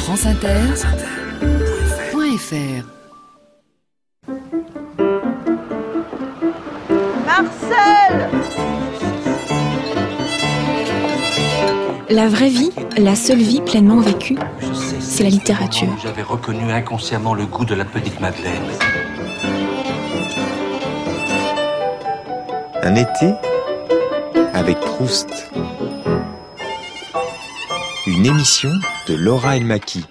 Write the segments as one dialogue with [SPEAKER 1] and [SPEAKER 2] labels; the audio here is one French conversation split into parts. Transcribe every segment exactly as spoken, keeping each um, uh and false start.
[SPEAKER 1] France Inter point F R.
[SPEAKER 2] Marcel!
[SPEAKER 3] La vraie vie, la seule vie pleinement vécue, c'est la littérature.
[SPEAKER 4] J'avais reconnu inconsciemment le goût de la petite Madeleine.
[SPEAKER 5] Un été avec Proust. Une émission de Laura Elmaki.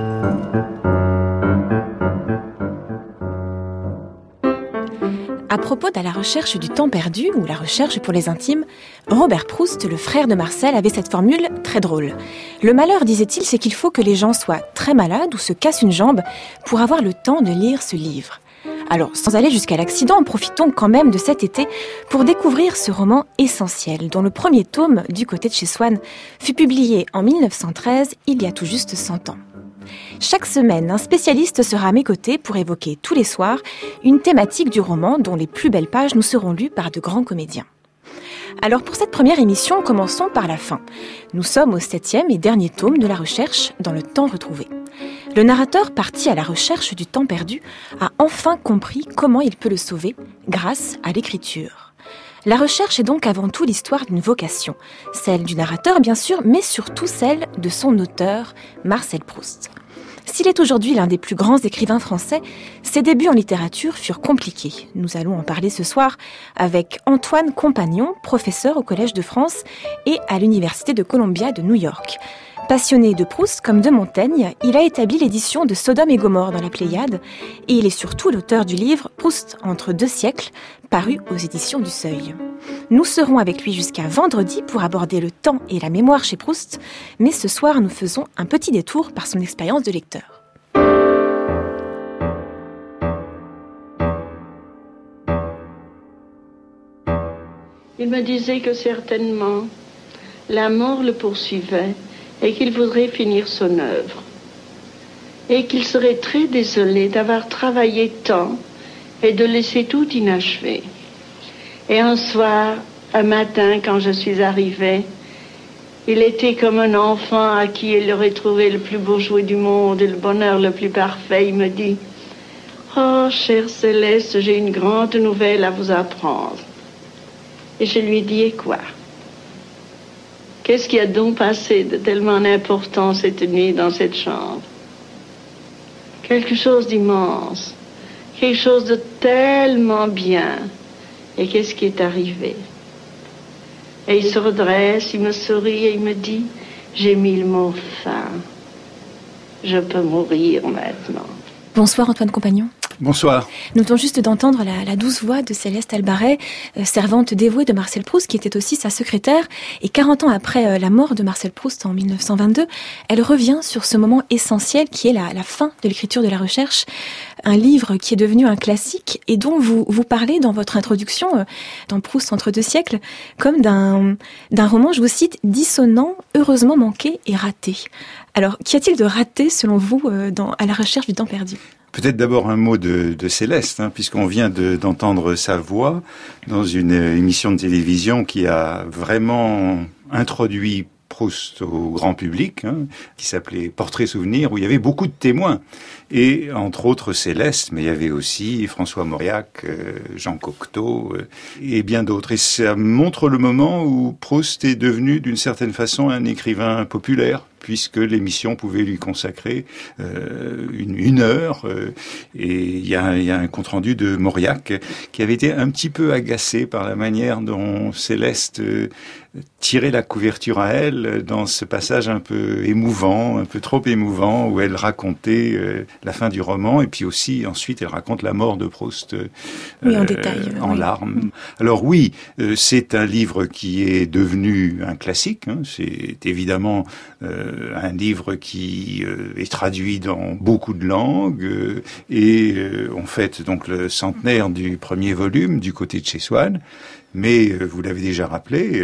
[SPEAKER 3] À propos de la recherche du temps perdu, ou la recherche pour les intimes, Robert Proust, le frère de Marcel, avait cette formule très drôle. Le malheur, disait-il, c'est qu'il faut que les gens soient très malades ou se cassent une jambe pour avoir le temps de lire ce livre. Alors, sans aller jusqu'à l'accident, profitons quand même de cet été pour découvrir ce roman essentiel, dont le premier tome, Du côté de chez Swann, fut publié en mille neuf cent treize, il y a tout juste cent ans. Chaque semaine, un spécialiste sera à mes côtés pour évoquer tous les soirs une thématique du roman dont les plus belles pages nous seront lues par de grands comédiens. Alors pour cette première émission, commençons par la fin. Nous sommes au septième et dernier tome de la recherche dans le temps retrouvé. Le narrateur, parti à la recherche du temps perdu, a enfin compris comment il peut le sauver grâce à l'écriture. La recherche est donc avant tout l'histoire d'une vocation, celle du narrateur bien sûr, mais surtout celle de son auteur, Marcel Proust. S'il est aujourd'hui l'un des plus grands écrivains français, ses débuts en littérature furent compliqués. Nous allons en parler ce soir avec Antoine Compagnon, professeur au Collège de France et à l'Université de Columbia de New York. Passionné de Proust comme de Montaigne, il a établi l'édition de Sodome et Gomorrhe dans la Pléiade et il est surtout l'auteur du livre Proust entre deux siècles, paru aux éditions du Seuil. Nous serons avec lui jusqu'à vendredi pour aborder le temps et la mémoire chez Proust, mais ce soir nous faisons un petit détour par son expérience de lecteur.
[SPEAKER 2] Il me disait que certainement la mort le poursuivait et qu'il voudrait finir son œuvre. Et qu'il serait très désolé d'avoir travaillé tant et de laisser tout inachevé. Et un soir, un matin, quand je suis arrivée, il était comme un enfant à qui il aurait trouvé le plus beau jouet du monde et le bonheur le plus parfait. Il me dit « Oh, chère Céleste, j'ai une grande nouvelle à vous apprendre. » Et je lui ai dit « Et quoi ? Qu'est-ce qui a donc passé de tellement important cette nuit dans cette chambre? Quelque chose d'immense, quelque chose de tellement bien. Et qu'est-ce qui est arrivé? » Et il se redresse, il me sourit et il me dit « J'ai mis le mot fin. Je peux mourir maintenant. »
[SPEAKER 3] Bonsoir Antoine Compagnon.
[SPEAKER 6] Bonsoir.
[SPEAKER 3] Nous venons juste d'entendre la, la douce voix de Céleste Albaret, euh, servante dévouée de Marcel Proust, qui était aussi sa secrétaire. Et quarante ans après euh, la mort de Marcel Proust en mille neuf cent vingt-deux, elle revient sur ce moment essentiel qui est la, la fin de l'écriture de la recherche, un livre qui est devenu un classique et dont vous, vous parlez dans votre introduction, euh, dans Proust entre deux siècles, comme d'un, d'un roman, je vous cite, dissonant, heureusement manqué et raté. Alors, qu'y a-t-il de raté selon vous euh, dans, à la recherche du temps perdu ?
[SPEAKER 6] Peut-être d'abord un mot de, de Céleste, hein, puisqu'on vient de, d'entendre sa voix dans une émission de télévision qui a vraiment introduit Proust au grand public, hein, qui s'appelait Portrait Souvenir, où il y avait beaucoup de témoins. Et entre autres Céleste, mais il y avait aussi François Mauriac, euh, Jean Cocteau euh, et bien d'autres. Et ça montre le moment où Proust est devenu d'une certaine façon un écrivain populaire, puisque l'émission pouvait lui consacrer euh, une, une heure. Euh, et il y a, y a un compte-rendu de Mauriac qui avait été un petit peu agacé par la manière dont Céleste euh, tirait la couverture à elle dans ce passage un peu émouvant, un peu trop émouvant, où elle racontait euh, la fin du roman, et puis aussi ensuite elle raconte la mort de Proust euh,
[SPEAKER 3] oui, en détail,
[SPEAKER 6] en oui. larmes. Alors oui, euh, c'est un livre qui est devenu un classique, hein, c'est évidemment euh, un livre qui euh, est traduit dans beaucoup de langues, euh, et euh, on fête donc le centenaire du premier volume, Du côté de chez Swann. Mais, euh, vous l'avez déjà rappelé, euh,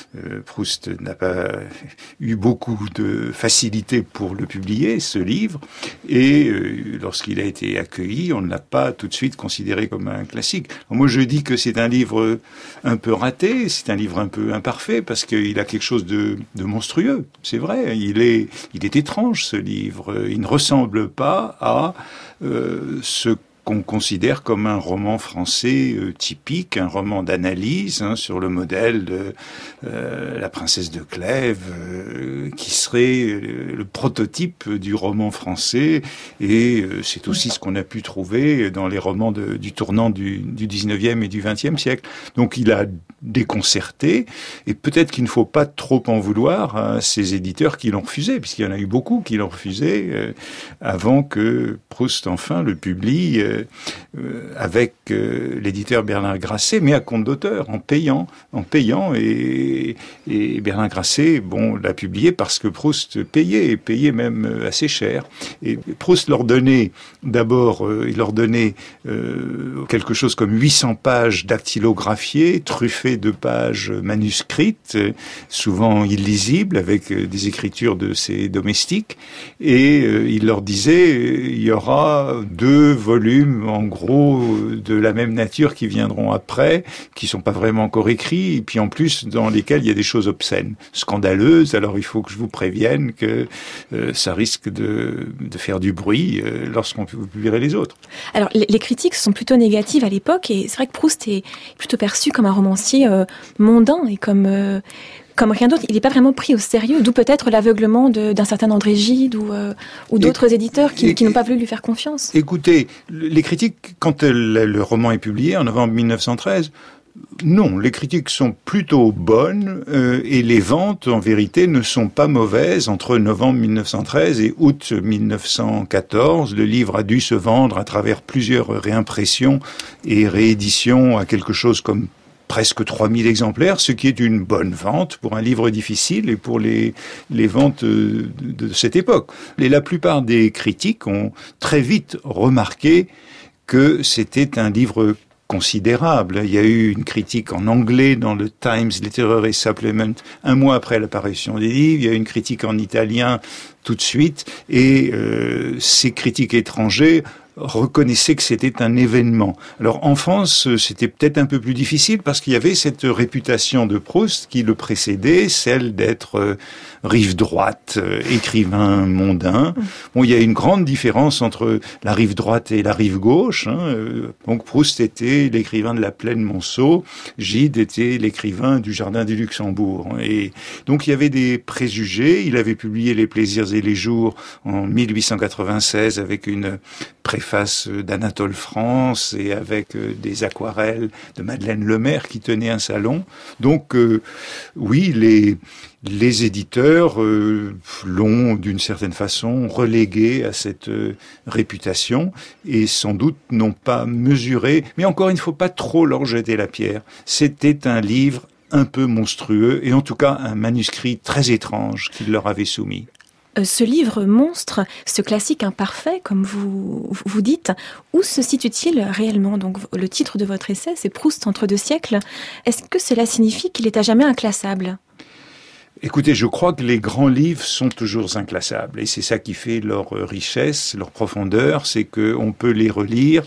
[SPEAKER 6] euh, Proust n'a pas eu beaucoup de facilité pour le publier, ce livre, et euh, lorsqu'il a été accueilli, on ne l'a pas tout de suite considéré comme un classique. Alors moi, je dis que c'est un livre un peu raté, c'est un livre un peu imparfait, parce qu'il a quelque chose de, de monstrueux, c'est vrai. Il est, il est étrange, ce livre. Il ne ressemble pas à euh, ce qu'on considère comme un roman français euh, typique, un roman d'analyse, hein, sur le modèle de euh, La Princesse de Clèves, euh, qui serait euh, le prototype du roman français, et euh, c'est aussi ce qu'on a pu trouver dans les romans de, du tournant du, du dix-neuvième et du vingtième siècle. Donc il a déconcerté, et peut-être qu'il ne faut pas trop en vouloir à ces éditeurs qui l'ont refusé, puisqu'il y en a eu beaucoup qui l'ont refusé euh, avant que Proust enfin le publie euh, Euh, avec euh, l'éditeur Bernard Grasset, mais à compte d'auteur, en payant, en payant, et, et Bernard Grasset, bon, l'a publié parce que Proust payait, et payait même assez cher. Et Proust leur donnait, d'abord, euh, il leur donnait euh, quelque chose comme huit cents pages dactylographiées, truffées de pages manuscrites, souvent illisibles, avec euh, des écritures de ses domestiques, et euh, il leur disait, il y aura deux volumes en gros de la même nature qui viendront après, qui sont pas vraiment encore écrits, et puis en plus dans lesquels il y a des choses obscènes, scandaleuses. Alors il faut que je vous prévienne que euh, ça risque de, de faire du bruit euh, lorsqu'on publierait les autres.
[SPEAKER 3] Alors les, les critiques sont plutôt négatives à l'époque, et c'est vrai que Proust est plutôt perçu comme un romancier euh, mondain et comme euh, comme rien d'autre. Il n'est pas vraiment pris au sérieux, d'où peut-être l'aveuglement de, d'un certain André Gide ou, euh, ou d'autres et, éditeurs qui, et, qui n'ont pas voulu lui faire confiance.
[SPEAKER 6] Écoutez, les critiques, quand le, le roman est publié en novembre mille neuf cent treize, non, les critiques sont plutôt bonnes euh, et les ventes, en vérité, ne sont pas mauvaises. Entre novembre mille neuf cent treize et août mille neuf cent quatorze, le livre a dû se vendre à travers plusieurs réimpressions et rééditions à quelque chose comme presque trois mille exemplaires, ce qui est une bonne vente pour un livre difficile et pour les, les ventes de, de cette époque. Et la plupart des critiques ont très vite remarqué que c'était un livre considérable. Il y a eu une critique en anglais dans le Times Literary Supplement un mois après l'apparition des livres. Il y a eu une critique en italien tout de suite. Et euh, ces critiques étrangers reconnaissaient que c'était un événement. Alors en France, c'était peut-être un peu plus difficile parce qu'il y avait cette réputation de Proust qui le précédait, celle d'être euh, rive droite, euh, écrivain mondain. Bon, il y a une grande différence entre la rive droite et la rive gauche. Hein. Euh, donc Proust était l'écrivain de la Plaine Monceau, Gide était l'écrivain du Jardin du Luxembourg. Et donc il y avait des préjugés. Il avait publié Les Plaisirs et les Jours en mille huit cent quatre-vingt-seize avec une préface d'Anatole France et avec euh, des aquarelles de Madeleine Lemaire qui tenait un salon. Donc euh, oui, les les éditeurs euh, l'ont d'une certaine façon relégué à cette euh, réputation et sans doute n'ont pas mesuré. Mais encore, il ne faut pas trop leur jeter la pierre. C'était un livre un peu monstrueux et en tout cas un manuscrit très étrange qu'il leur avait soumis.
[SPEAKER 3] Ce livre monstre, ce classique imparfait, comme vous vous dites, où se situe-t-il réellement ? Donc, le titre de votre essai, c'est Proust entre deux siècles. Est-ce que cela signifie qu'il est à jamais inclassable ?
[SPEAKER 6] Écoutez, je crois que les grands livres sont toujours inclassables. Et c'est ça qui fait leur richesse, leur profondeur, c'est qu'on peut les relire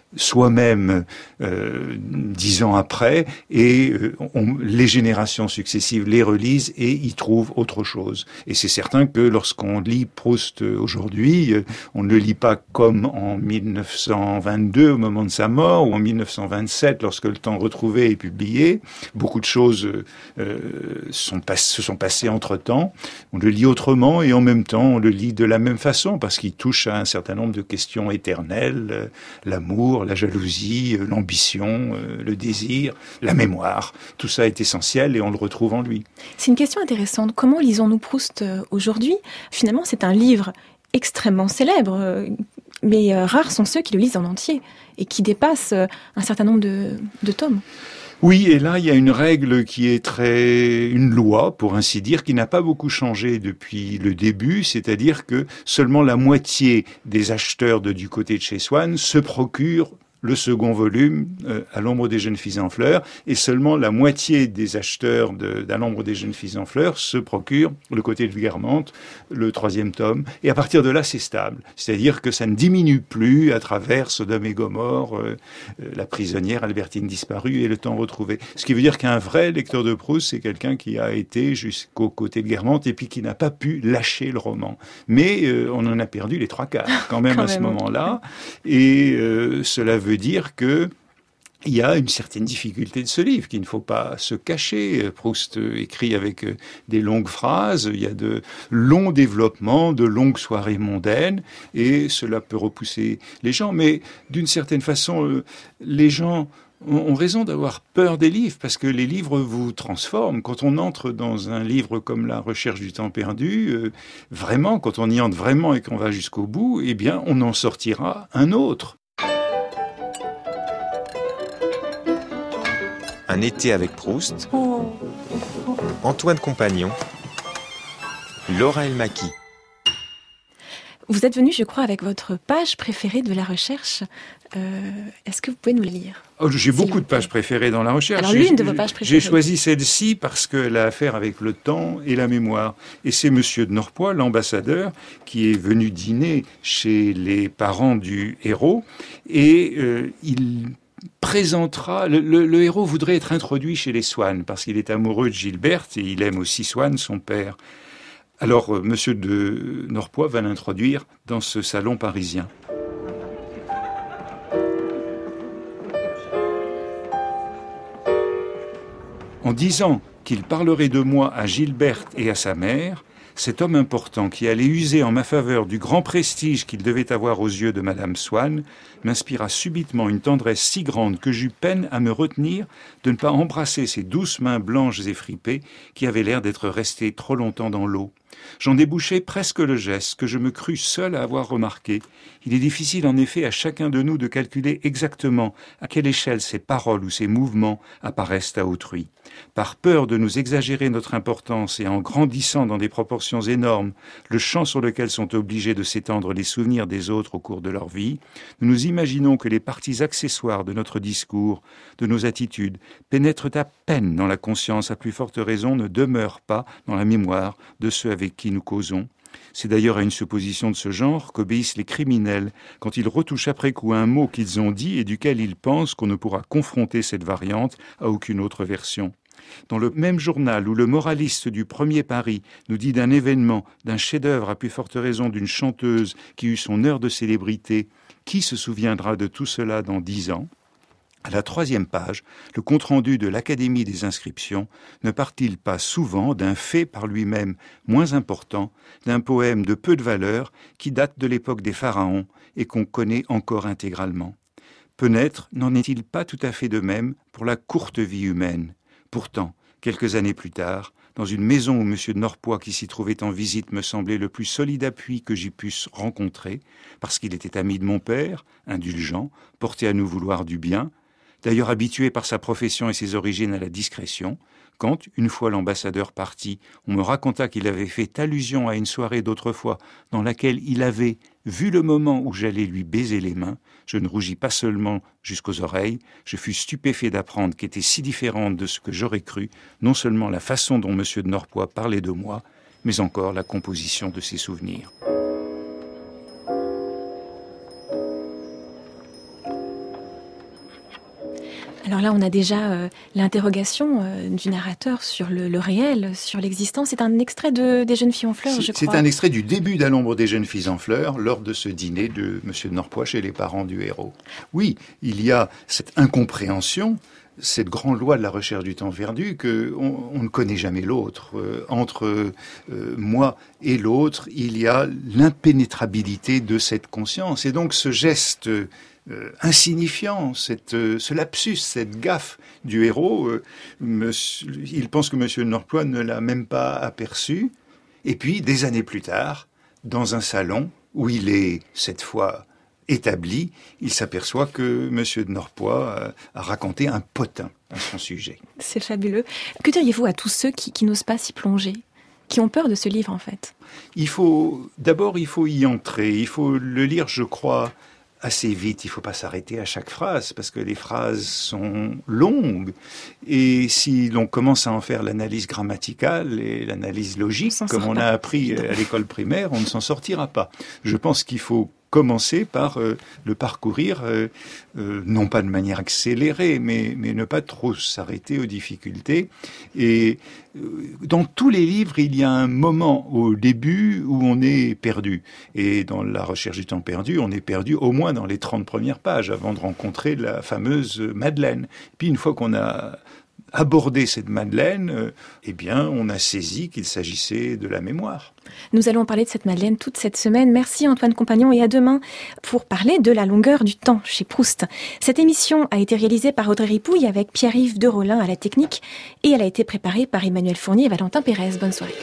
[SPEAKER 6] soi-même euh, dix ans après, et euh, on, les générations successives les relisent et y trouvent autre chose. Et c'est certain que lorsqu'on lit Proust aujourd'hui, euh, on ne le lit pas comme en mille neuf cent vingt-deux au moment de sa mort, ou en mille neuf cent vingt-sept lorsque Le Temps retrouvé est publié. Beaucoup de choses euh, sont pas, se sont passées entre-temps. On le lit autrement et en même temps on le lit de la même façon parce qu'il touche à un certain nombre de questions éternelles, euh, l'amour, la jalousie, l'ambition, le désir, la mémoire. Tout ça est essentiel et on le retrouve en lui.
[SPEAKER 3] C'est une question intéressante. Comment lisons-nous Proust aujourd'hui ? Finalement, c'est un livre extrêmement célèbre, mais rares sont ceux qui le lisent en entier et qui dépassent un certain nombre de, de tomes.
[SPEAKER 6] Oui, et là, il y a une règle qui est très... une loi, pour ainsi dire, qui n'a pas beaucoup changé depuis le début, c'est-à-dire que seulement la moitié des acheteurs de Du côté de chez Swann se procurent le second volume, euh, À l'ombre des jeunes filles en fleurs, et seulement la moitié des acheteurs de, d'À l'ombre des jeunes filles en fleurs se procurent le côté de Guermantes, le troisième tome, et à partir de là, c'est stable. C'est-à-dire que ça ne diminue plus à travers Sodome et Gomorrhe, euh, euh, La prisonnière, Albertine disparue et Le temps retrouvé. Ce qui veut dire qu'un vrai lecteur de Proust, c'est quelqu'un qui a été jusqu'au côté de Guermantes et puis qui n'a pas pu lâcher le roman. Mais euh, on en a perdu les trois quarts quand même quand à même. ce moment-là, et euh, cela veut dire que il y a une certaine difficulté de ce livre, qu'il ne faut pas se cacher. Proust écrit avec des longues phrases, il y a de longs développements, de longues soirées mondaines, et cela peut repousser les gens. Mais d'une certaine façon, les gens ont raison d'avoir peur des livres, parce que les livres vous transforment. Quand on entre dans un livre comme La recherche du temps perdu, euh, vraiment, quand on y entre vraiment et qu'on va jusqu'au bout, eh bien, on en sortira un autre.
[SPEAKER 5] Un été avec Proust, Antoine Compagnon, Laura Elmaki.
[SPEAKER 3] Vous êtes venu, je crois, avec votre page préférée de La recherche. Euh, est-ce que vous pouvez nous la lire ?
[SPEAKER 6] Oh, j'ai beaucoup de pages préférées dans La recherche.
[SPEAKER 3] Alors, l'une de vos pages préférées.
[SPEAKER 6] J'ai choisi celle-ci parce qu'elle a affaire avec le temps et la mémoire. Et c'est Monsieur de Norpois, l'ambassadeur, qui est venu dîner chez les parents du héros. Et euh, il présentera... Le, le, le héros voudrait être introduit chez les Swann, parce qu'il est amoureux de Gilberte et il aime aussi Swann, son père. Alors, euh, Monsieur de Norpois va l'introduire dans ce salon parisien. En disant qu'il parlerait de moi à Gilberte et à sa mère, cet homme important qui allait user en ma faveur du grand prestige qu'il devait avoir aux yeux de Madame Swann m'inspira subitement une tendresse si grande que j'eus peine à me retenir de ne pas embrasser ces douces mains blanches et fripées qui avaient l'air d'être restées trop longtemps dans l'eau. J'en débouchai presque le geste que je me crus seul à avoir remarqué. Il est difficile en effet à chacun de nous de calculer exactement à quelle échelle ces paroles ou ces mouvements apparaissent à autrui. Par peur de nous exagérer notre importance et en grandissant dans des proportions énormes le champ sur lequel sont obligés de s'étendre les souvenirs des autres au cours de leur vie, nous nous imaginons que les parties accessoires de notre discours, de nos attitudes, pénètrent à peine dans la conscience, à plus forte raison ne demeurent pas dans la mémoire de ceux avec qui nous causons. C'est d'ailleurs à une supposition de ce genre qu'obéissent les criminels quand ils retouchent après coup un mot qu'ils ont dit et duquel ils pensent qu'on ne pourra confronter cette variante à aucune autre version. Dans le même journal où le moraliste du premier Paris nous dit d'un événement, d'un chef-d'œuvre à plus forte raison d'une chanteuse qui eut son heure de célébrité, qui se souviendra de tout cela dans dix ans ? À la troisième page, le compte-rendu de l'Académie des inscriptions ne part-il pas souvent d'un fait par lui-même moins important, d'un poème de peu de valeur qui date de l'époque des pharaons et qu'on connaît encore intégralement ? Peut-être n'en est-il pas tout à fait de même pour la courte vie humaine. Pourtant, quelques années plus tard, dans une maison où M. de Norpois, qui s'y trouvait en visite, me semblait le plus solide appui que j'y puisse rencontrer, parce qu'il était ami de mon père, indulgent, porté à nous vouloir du bien, d'ailleurs habitué par sa profession et ses origines à la discrétion, quand, une fois l'ambassadeur parti, on me raconta qu'il avait fait allusion à une soirée d'autrefois dans laquelle il avait vu le moment où j'allais lui baiser les mains, je ne rougis pas seulement jusqu'aux oreilles, je fus stupéfait d'apprendre qu'était si différente de ce que j'aurais cru, non seulement la façon dont M. de Norpois parlait de moi, mais encore la composition de ses souvenirs.
[SPEAKER 3] Alors là, on a déjà euh, l'interrogation euh, du narrateur sur le, le réel, sur l'existence. C'est un extrait de des Jeunes filles en fleurs,
[SPEAKER 6] c'est,
[SPEAKER 3] je crois.
[SPEAKER 6] C'est un extrait du début d'À l'ombre des jeunes filles en fleurs, lors de ce dîner de M. de Norpois chez les parents du héros. Oui, il y a cette incompréhension, cette grande loi de la recherche du temps perdu, que on, on ne connaît jamais l'autre. Euh, entre euh, moi et l'autre, il y a l'impénétrabilité de cette conscience. Et donc ce geste Euh, insignifiant, cette, euh, ce lapsus, cette gaffe du héros, euh, monsieur, il pense que M. de Norpois ne l'a même pas aperçu. Et puis, des années plus tard, dans un salon où il est, cette fois, établi, il s'aperçoit que M. de Norpois euh, a raconté un potin à son sujet.
[SPEAKER 3] C'est fabuleux. Que diriez-vous à tous ceux qui, qui n'osent pas s'y plonger, qui ont peur de ce livre, en fait ?
[SPEAKER 6] Il faut, d'abord, il faut y entrer. Il faut le lire, je crois, assez vite. Il faut pas s'arrêter à chaque phrase parce que les phrases sont longues. Et si l'on commence à en faire l'analyse grammaticale et l'analyse logique,
[SPEAKER 3] on
[SPEAKER 6] comme on a appris à l'école primaire, on ne s'en sortira pas. Je pense qu'il faut commencer par euh, le parcourir, euh, euh, non pas de manière accélérée, mais, mais ne pas trop s'arrêter aux difficultés. Et euh, dans tous les livres, il y a un moment au début où on est perdu. Et dans La recherche du temps perdu, on est perdu au moins dans les trente premières pages avant de rencontrer la fameuse Madeleine. Puis une fois qu'on a abordé cette Madeleine, euh, eh bien, on a saisi qu'il s'agissait de la mémoire.
[SPEAKER 3] Nous allons parler de cette Madeleine toute cette semaine. Merci Antoine Compagnon et à demain pour parler de la longueur du temps chez Proust. Cette émission a été réalisée par Audrey Ripouille avec Pierre-Yves de Rolin à la technique et elle a été préparée par Emmanuel Fournier et Valentin Pérez. Bonne soirée.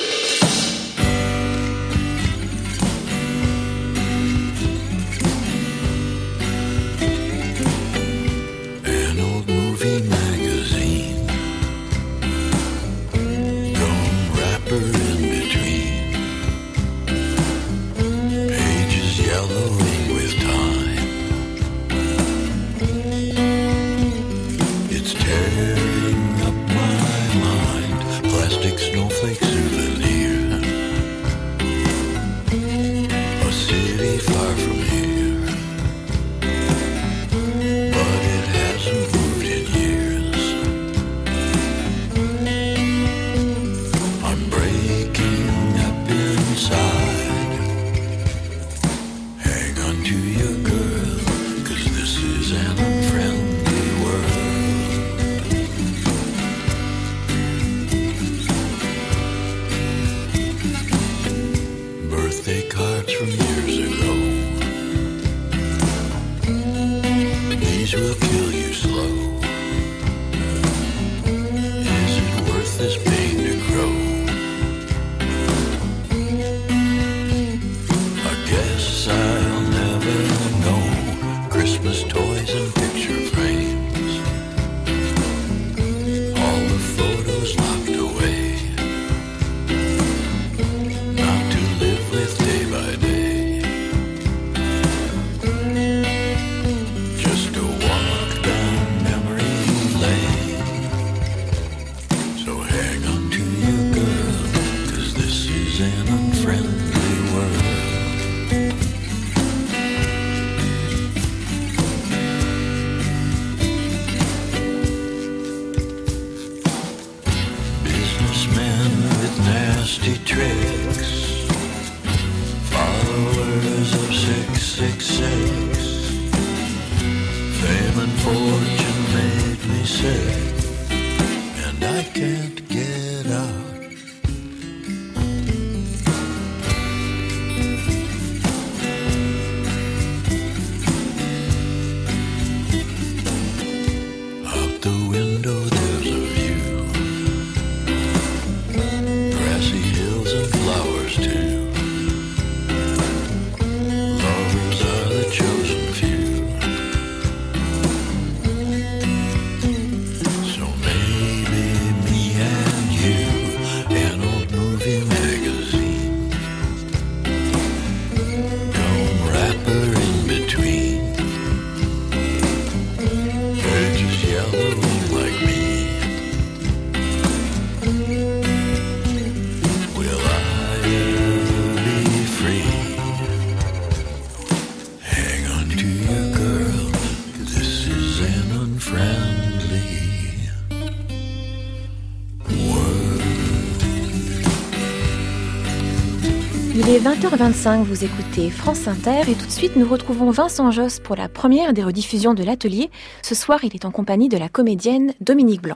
[SPEAKER 3] Il est vingt heures vingt-cinq, vous écoutez France Inter et tout de suite nous retrouvons Vincent Josse pour la première des rediffusions de l'Atelier. Ce soir, il est en compagnie de la comédienne Dominique Blanc.